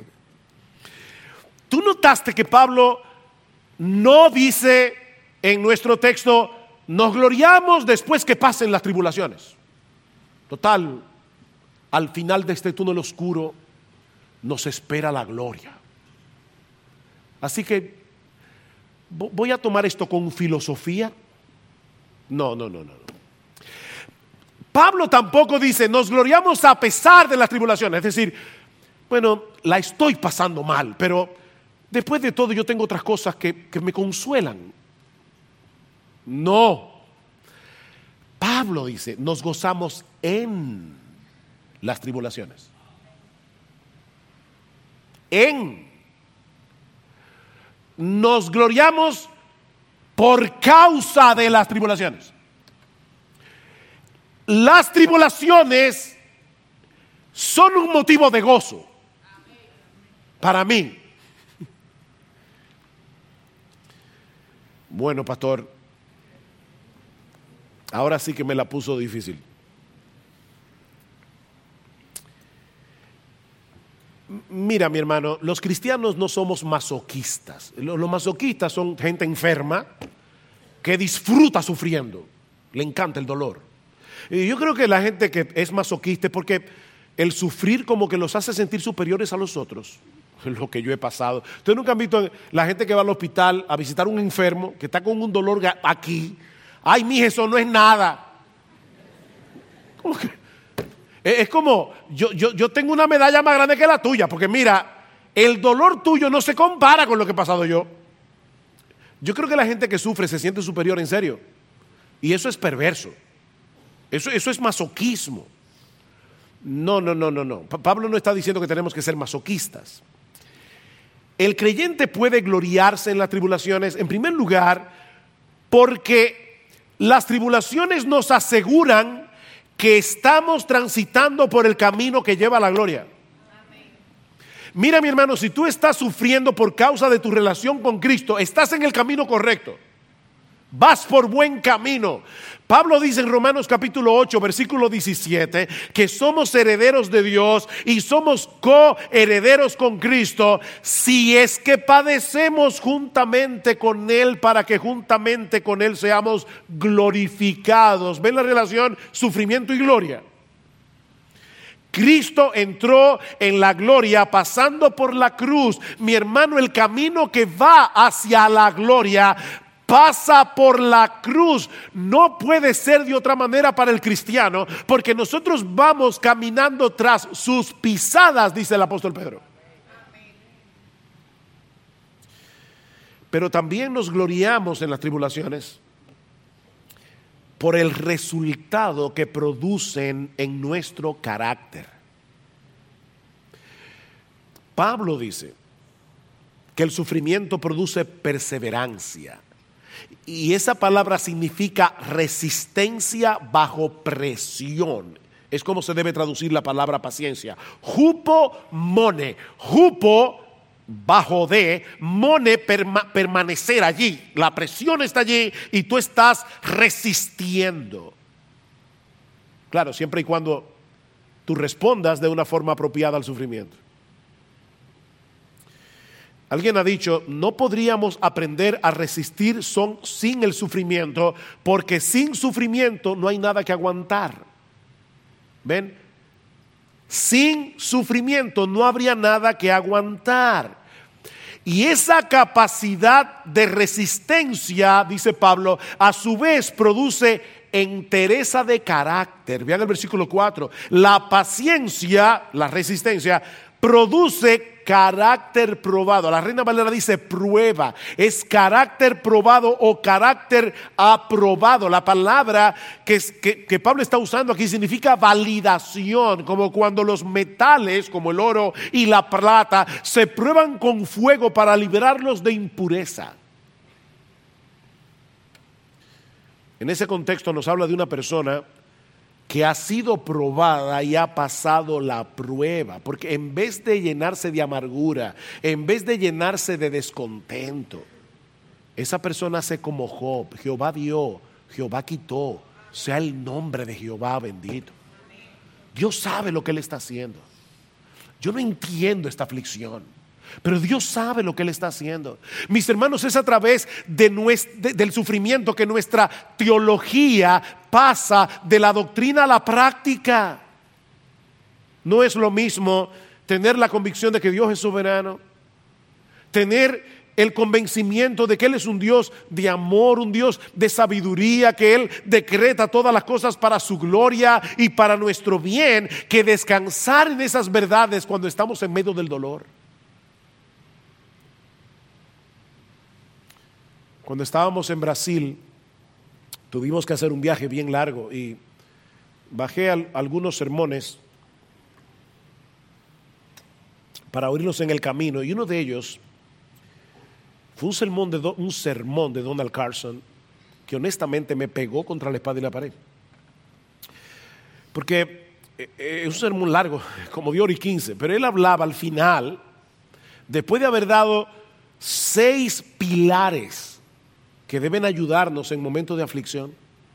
¿Tú notaste que Pablo no dice en nuestro texto, nos gloriamos después que pasen las tribulaciones? Total, al final de este túnel oscuro nos espera la gloria. Así que voy a tomar esto con filosofía. No, no, no, no. Pablo tampoco dice, nos gloriamos a pesar de las tribulaciones. Es decir, bueno, la estoy pasando mal, pero después de todo yo tengo otras cosas que, que me consuelan. No. Pablo dice, nos gozamos en las tribulaciones. En. Nos gloriamos por causa de las tribulaciones. Las tribulaciones son un motivo de gozo para mí. Bueno, pastor, ahora sí que me la puso difícil. Mira, mi hermano, los cristianos no somos masoquistas. Los, los masoquistas son gente enferma que disfruta sufriendo, le encanta el dolor. Y yo creo que la gente que es masoquista es porque el sufrir como que los hace sentir superiores a los otros. Es lo que yo he pasado. Ustedes nunca han visto la gente que va al hospital a visitar a un enfermo que está con un dolor aquí. Ay, mija, eso no es nada. ¿Cómo que? Es como, yo, yo, yo tengo una medalla más grande que la tuya, porque mira, el dolor tuyo no se compara con lo que he pasado yo. Yo creo que la gente que sufre se siente superior, en serio. Y eso es perverso. Eso, eso es masoquismo. No, no, no, no, no. Pablo no está diciendo que tenemos que ser masoquistas. El creyente puede gloriarse en las tribulaciones, en primer lugar, porque las tribulaciones nos aseguran que estamos transitando por el camino que lleva a la gloria. Amén. Mira, mi hermano, si tú estás sufriendo por causa de tu relación con Cristo, estás en el camino correcto. Vas por buen camino. Pablo dice en Romanos capítulo ocho, versículo diecisiete, que somos herederos de Dios y somos coherederos con Cristo, si es que padecemos juntamente con Él, para que juntamente con Él seamos glorificados. ¿Ven la relación sufrimiento y gloria? Cristo entró en la gloria pasando por la cruz. Mi hermano, el camino que va hacia la gloria pasa por la cruz. No puede ser de otra manera para el cristiano, porque nosotros vamos caminando tras sus pisadas, dice el apóstol Pedro. Pero también nos gloriamos en las tribulaciones por el resultado que producen en nuestro carácter. Pablo dice que el sufrimiento produce perseverancia. Y esa palabra significa resistencia bajo presión. Es como se debe traducir la palabra paciencia. Hupo mone. Hupo bajo de, mone perma, permanecer allí. La presión está allí y tú estás resistiendo. Claro, siempre y cuando tú respondas de una forma apropiada al sufrimiento. Alguien ha dicho, no podríamos aprender a resistir son, sin el sufrimiento, porque sin sufrimiento no hay nada que aguantar. ¿Ven? Sin sufrimiento no habría nada que aguantar. Y esa capacidad de resistencia, dice Pablo, a su vez produce entereza de carácter. Vean el versículo cuatro. La paciencia, la resistencia, produce carácter probado. La Reina Valera dice prueba. Es carácter probado o carácter aprobado. La palabra que, que, que Pablo está usando aquí significa validación, como cuando los metales como el oro y la plata se prueban con fuego para liberarlos de impureza. En ese contexto nos habla de una persona que ha sido probada y ha pasado la prueba, porque en vez de llenarse de amargura, en vez de llenarse de descontento, esa persona hace como Job. Jehová dio, Jehová quitó, sea el nombre de Jehová bendito. Dios sabe lo que Él está haciendo. Yo no entiendo esta aflicción, pero Dios sabe lo que Él está haciendo. Mis hermanos, es a través de nuestro, de, del sufrimiento que nuestra teología pasa de la doctrina a la práctica. No es lo mismo tener la convicción de que Dios es soberano, tener el convencimiento de que Él es un Dios de amor, un Dios de sabiduría, que Él decreta todas las cosas para su gloria y para nuestro bien, que descansar en esas verdades cuando estamos en medio del dolor. Cuando estábamos en Brasil, tuvimos que hacer un viaje bien largo y bajé al, algunos sermones para oírlos en el camino, y uno de ellos fue un sermón de, un sermón de Donald Carson que honestamente me pegó contra la espada y la pared. Porque es un sermón largo, como de hora y quince, pero él hablaba al final, después de haber dado seis pilares que deben ayudarnos en momentos de aflicción.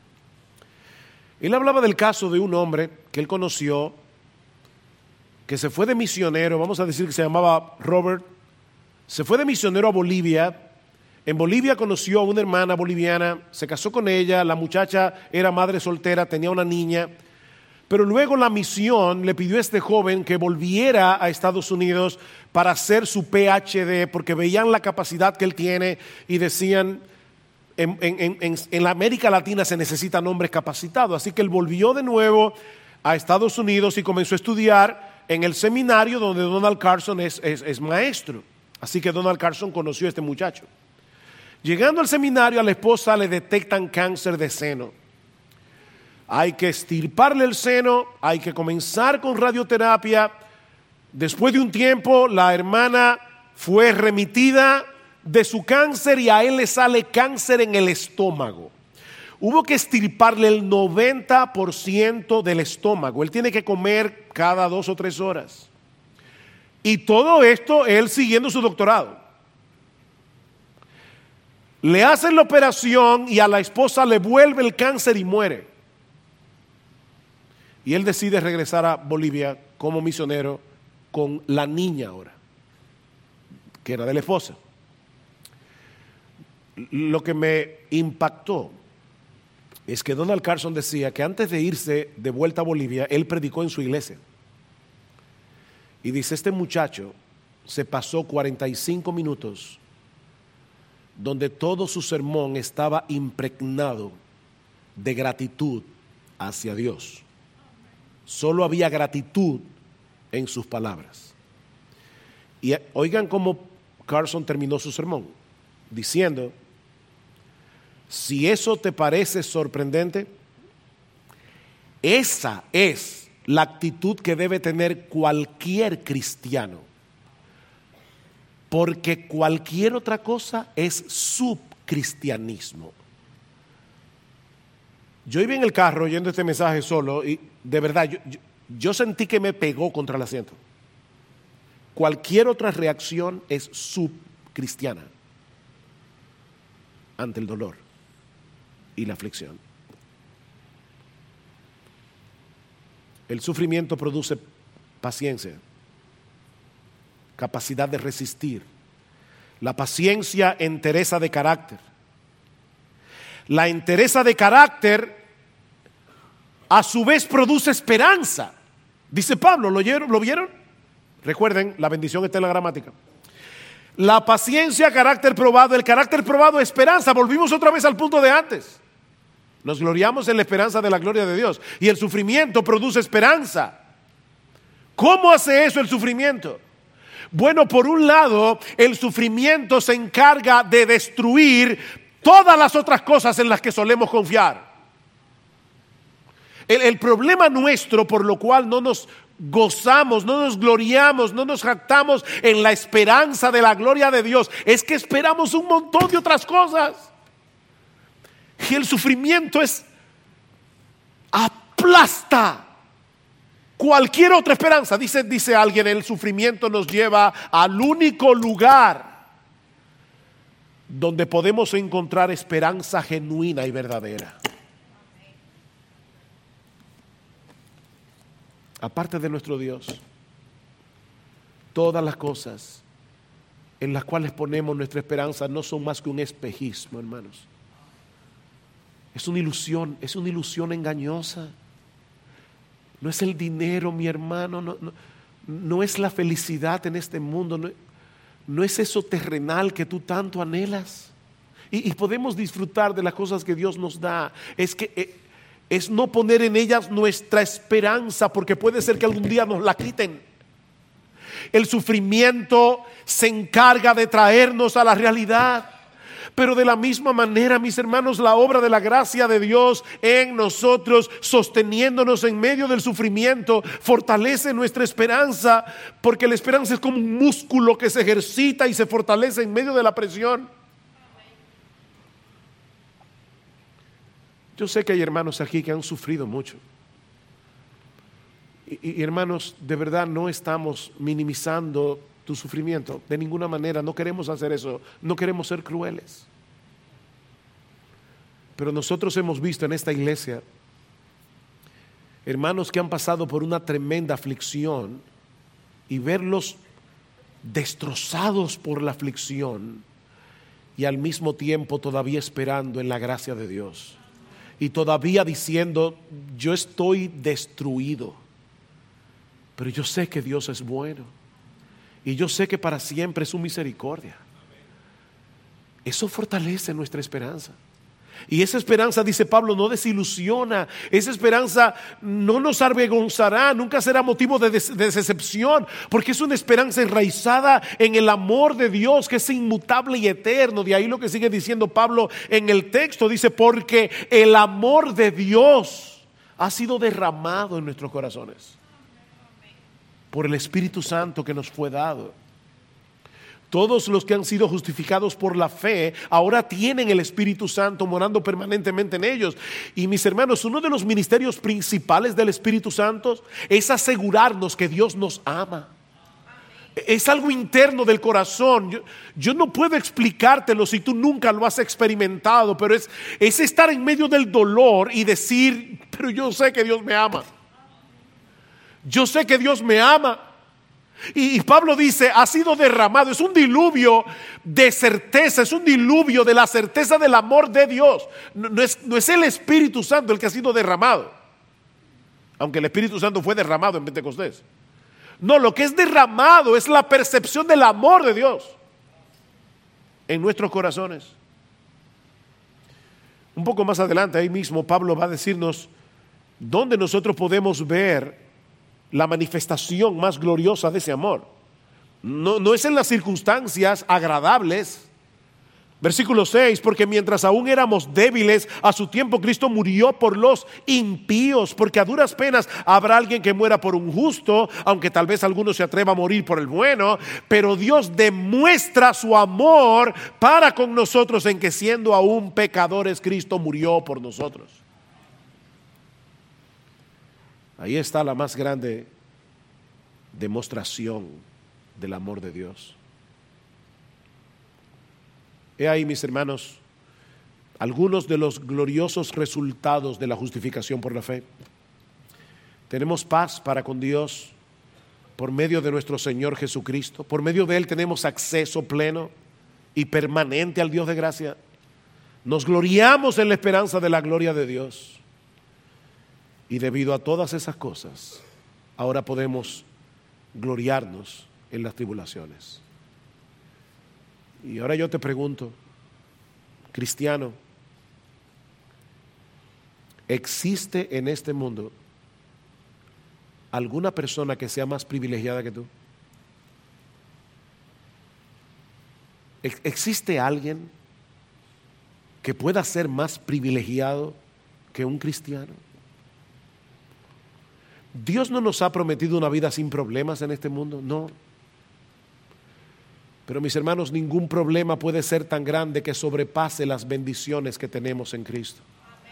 Él hablaba del caso de un hombre que él conoció, que se fue de misionero, vamos a decir que se llamaba Robert. Se fue de misionero a Bolivia. En Bolivia conoció a una hermana boliviana, se casó con ella, la muchacha era madre soltera, tenía una niña, pero luego la misión le pidió a este joven que volviera a Estados Unidos para hacer su P H D, porque veían la capacidad que él tiene y decían, en, en, en, en la América Latina se necesitan hombres capacitados, así que él volvió de nuevo a Estados Unidos y comenzó a estudiar en el seminario donde Donald Carson es, es, es maestro. Así que Donald Carson conoció a este muchacho. Llegando al seminario, a la esposa le detectan cáncer de seno. Hay que extirparle el seno, hay que comenzar con radioterapia. Después de un tiempo, la hermana fue remitida de su cáncer y a él le sale cáncer en el estómago. Hubo que extirparle el noventa por ciento del estómago. Él tiene que comer cada dos o tres horas. Y todo esto él siguiendo su doctorado. Le hacen la operación y a la esposa le vuelve el cáncer y muere. Y él decide regresar a Bolivia como misionero con la niña ahora, que era de la esposa. Lo que me impactó es que Donald Carson decía que antes de irse de vuelta a Bolivia, él predicó en su iglesia. Y dice, este muchacho se pasó cuarenta y cinco minutos donde todo su sermón estaba impregnado de gratitud hacia Dios. Solo había gratitud en sus palabras. Y oigan cómo Carson terminó su sermón, diciendo, si eso te parece sorprendente, esa es la actitud que debe tener cualquier cristiano, porque cualquier otra cosa es subcristianismo. Yo iba en el carro oyendo este mensaje solo y de verdad yo, yo, yo sentí que me pegó contra el asiento. Cualquier otra reacción es subcristiana ante el dolor y la aflicción. El sufrimiento produce paciencia, capacidad de resistir. La paciencia entereza de carácter. La entereza de carácter a su vez produce esperanza. Dice Pablo, ¿lo oyeron? ¿Lo vieron? Recuerden, la bendición está en la gramática. La paciencia, carácter probado. El carácter probado, esperanza. Volvimos otra vez al punto de antes. Nos gloriamos en la esperanza de la gloria de Dios. Y el sufrimiento produce esperanza. ¿Cómo hace eso el sufrimiento? Bueno, por un lado, el sufrimiento se encarga de destruir todas las otras cosas en las que solemos confiar. El, el problema nuestro, por lo cual no nos gozamos, no nos gloriamos, no nos jactamos en la esperanza de la gloria de Dios, es que esperamos un montón de otras cosas. Y el sufrimiento es aplasta cualquier otra esperanza. Dice, dice alguien, el sufrimiento nos lleva al único lugar donde podemos encontrar esperanza genuina y verdadera. Aparte de nuestro Dios, todas las cosas en las cuales ponemos nuestra esperanza no son más que un espejismo, hermanos. Es una ilusión, es una ilusión engañosa. No es el dinero, mi hermano, no, no, no es la felicidad en este mundo, no, no es eso terrenal que tú tanto anhelas. Y, y podemos disfrutar de las cosas que Dios nos da. Es que eh, es no poner en ellas nuestra esperanza, porque puede ser que algún día nos la quiten. El sufrimiento se encarga de traernos a la realidad. Pero de la misma manera, mis hermanos, la obra de la gracia de Dios en nosotros, sosteniéndonos en medio del sufrimiento, fortalece nuestra esperanza, porque la esperanza es como un músculo que se ejercita y se fortalece en medio de la presión. Yo sé que hay hermanos aquí que han sufrido mucho. Y, y hermanos, de verdad no estamos minimizando tu sufrimiento, de ninguna manera, no queremos hacer eso, no queremos ser crueles. Pero nosotros hemos visto en esta iglesia hermanos que han pasado por una tremenda aflicción y verlos destrozados por la aflicción y al mismo tiempo todavía esperando en la gracia de Dios y todavía diciendo: yo estoy destruido, pero yo sé que Dios es bueno. Y yo sé que para siempre es su misericordia. Eso fortalece nuestra esperanza. Y esa esperanza, dice Pablo, no desilusiona. Esa esperanza no nos avergonzará, nunca será motivo de, des- de decepción, porque es una esperanza enraizada en el amor de Dios, que es inmutable y eterno. De ahí lo que sigue diciendo Pablo en el texto, dice: porque el amor de Dios ha sido derramado en nuestros corazones por el Espíritu Santo que nos fue dado. Todos los que han sido justificados por la fe ahora tienen el Espíritu Santo morando permanentemente en ellos. Y mis hermanos, uno de los ministerios principales del Espíritu Santo es asegurarnos que Dios nos ama. Es algo interno del corazón. Yo, yo no puedo explicártelo si tú nunca lo has experimentado, pero es, es estar en medio del dolor y decir: pero yo sé que Dios me ama. Yo sé que Dios me ama. Y, y Pablo dice: ha sido derramado. Es un diluvio de certeza, es un diluvio de la certeza del amor de Dios. No, no, es, no es el Espíritu Santo el que ha sido derramado, aunque el Espíritu Santo fue derramado en Pentecostés. No, lo que es derramado es la percepción del amor de Dios en nuestros corazones. Un poco más adelante, ahí mismo, Pablo va a decirnos dónde nosotros podemos ver la manifestación más gloriosa de ese amor. No, no es en las circunstancias agradables. Versículo seis: porque mientras aún éramos débiles, a su tiempo Cristo murió por los impíos, porque a duras penas habrá alguien que muera por un justo, aunque tal vez alguno se atreva a morir por el bueno. Pero Dios demuestra su amor para con nosotros en que, siendo aún pecadores, Cristo murió por nosotros. Ahí está la más grande demostración del amor de Dios. He ahí, mis hermanos, algunos de los gloriosos resultados de la justificación por la fe. Tenemos paz para con Dios por medio de nuestro Señor Jesucristo. Por medio de Él tenemos acceso pleno y permanente al Dios de gracia. Nos gloriamos en la esperanza de la gloria de Dios. Y debido a todas esas cosas, ahora podemos gloriarnos en las tribulaciones. Y ahora yo te pregunto, cristiano, ¿existe en este mundo alguna persona que sea más privilegiada que tú? ¿Existe alguien que pueda ser más privilegiado que un cristiano? Dios no nos ha prometido una vida sin problemas en este mundo, no. Pero mis hermanos, ningún problema puede ser tan grande que sobrepase las bendiciones que tenemos en Cristo.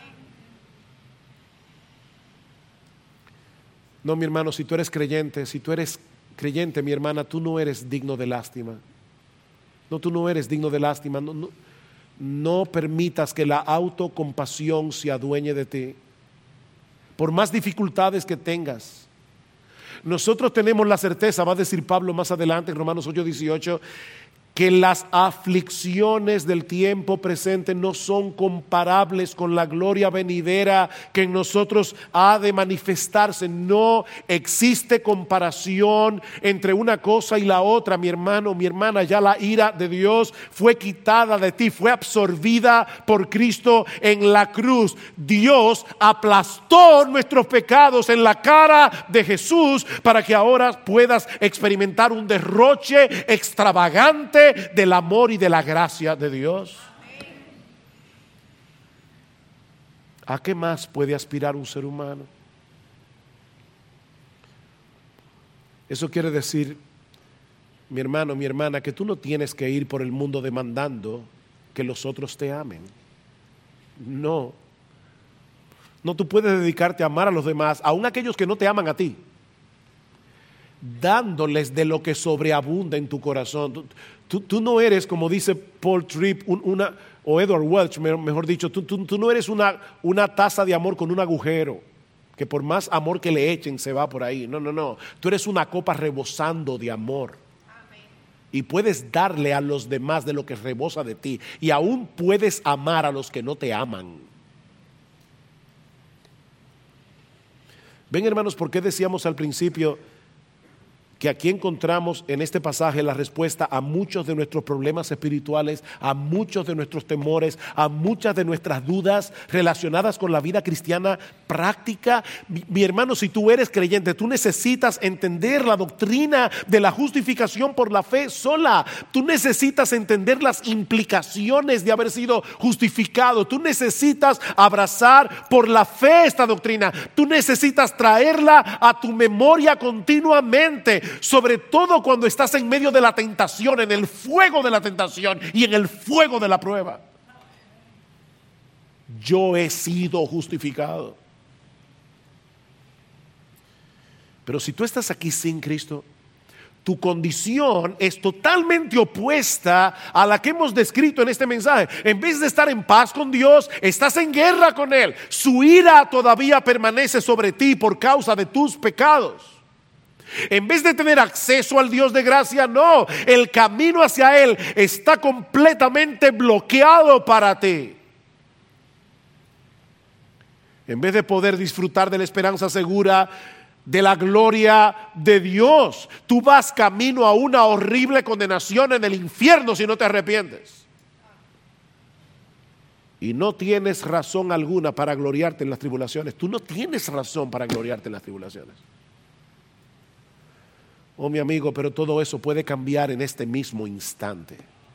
No, mi hermano, si tú eres creyente, si tú eres creyente, mi hermana, tú no eres digno de lástima. No, tú no eres digno de lástima. No, no, no permitas que la autocompasión se adueñe de ti. Por más dificultades que tengas, nosotros tenemos la certeza, va a decir Pablo más adelante en Romanos ocho dieciocho, que las aflicciones del tiempo presente no son comparables con la gloria venidera que en nosotros ha de manifestarse. No existe comparación entre una cosa y la otra, mi hermano, mi hermana. Ya la ira de Dios fue quitada de ti, fue absorbida por Cristo en la cruz. Dios aplastó nuestros pecados en la cara de Jesús para que ahora puedas experimentar un derroche extravagante del amor y de la gracia de Dios. ¿A qué más puede aspirar un ser humano? Eso quiere decir, mi hermano, mi hermana, que tú no tienes que ir por el mundo demandando que los otros te amen. No. No, tú puedes dedicarte a amar a los demás, aun aquellos que no te aman a ti, dándoles de lo que sobreabunda en tu corazón. Tú, tú, tú no eres, como dice Paul Tripp, un, una, o Edward Welch, mejor dicho, tú, tú, tú no eres una, una taza de amor con un agujero, que por más amor que le echen se va por ahí. No, no, no. Tú eres una copa rebosando de amor. Amén. Y puedes darle a los demás de lo que rebosa de ti. Y aún puedes amar a los que no te aman. Ven, hermanos, ¿por qué decíamos al principio que aquí encontramos en este pasaje la respuesta a muchos de nuestros problemas espirituales, a muchos de nuestros temores, a muchas de nuestras dudas relacionadas con la vida cristiana práctica? Mi, mi hermano, si tú eres creyente, tú necesitas entender la doctrina de la justificación por la fe sola. Tú necesitas entender las implicaciones de haber sido justificado. Tú necesitas abrazar por la fe esta doctrina. Tú necesitas traerla a tu memoria continuamente, sobre todo cuando estás en medio de la tentación, en el fuego de la tentación y en el fuego de la prueba. Yo he sido justificado. Pero si tú estás aquí sin Cristo, tu condición es totalmente opuesta a la que hemos descrito en este mensaje. En vez de estar en paz con Dios, estás en guerra con Él. Su ira todavía permanece sobre ti por causa de tus pecados. En vez de tener acceso al Dios de gracia, no, el camino hacia Él está completamente bloqueado para ti. En vez de poder disfrutar de la esperanza segura de la gloria de Dios, tú vas camino a una horrible condenación en el infierno si no te arrepientes. Y no tienes razón alguna para gloriarte en las tribulaciones. Tú no tienes razón para gloriarte en las tribulaciones. Oh, mi amigo, pero todo eso puede cambiar en este mismo instante.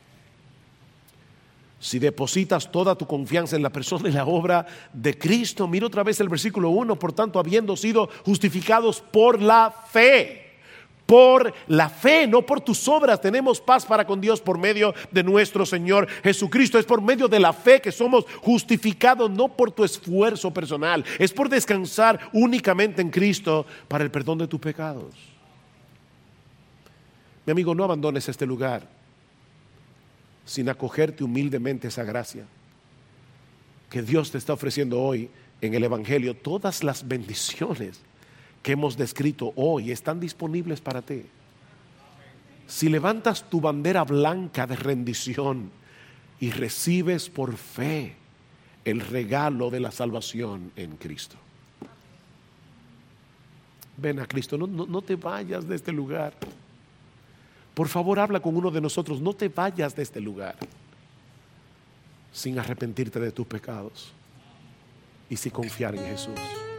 Si depositas toda tu confianza en la persona y la obra de Cristo. Mira otra vez el versículo uno. Por tanto, habiendo sido justificados por la fe. Por la fe, no por tus obras, tenemos paz para con Dios por medio de nuestro Señor Jesucristo. Es por medio de la fe que somos justificados, no por tu esfuerzo personal. Es por descansar únicamente en Cristo para el perdón de tus pecados. Mi amigo, no abandones este lugar sin acogerte humildemente esa gracia que Dios te está ofreciendo hoy en el Evangelio. Todas las bendiciones que hemos descrito hoy están disponibles para ti. Si levantas tu bandera blanca de rendición y recibes por fe el regalo de la salvación en Cristo. Ven a Cristo, no, no, no te vayas de este lugar. Por favor, habla con uno de nosotros. No te vayas de este lugar sin arrepentirte de tus pecados y sin confiar en Jesús.